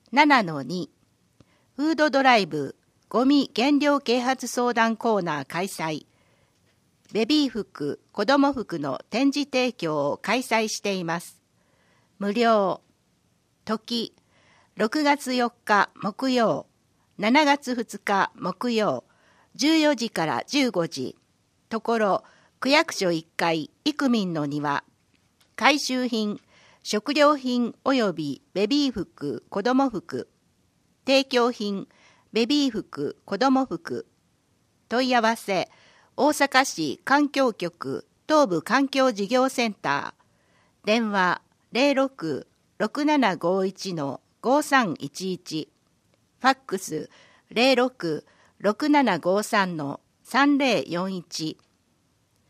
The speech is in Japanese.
7-2 フードドライブゴミ減量啓発相談コーナー開催。ベビー服、子ども服の展示提供を開催しています。無料。時、6月4日木曜、7月2日木曜、14時から15時。ところ、区役所1階、イクミンの庭。回収品、食料品及びベビー服、子ども服。提供品、ベビー服、子ども服。問い合わせ、大阪市環境局東部環境事業センター。電話06-6751-5311。ファックス06-6753-3041。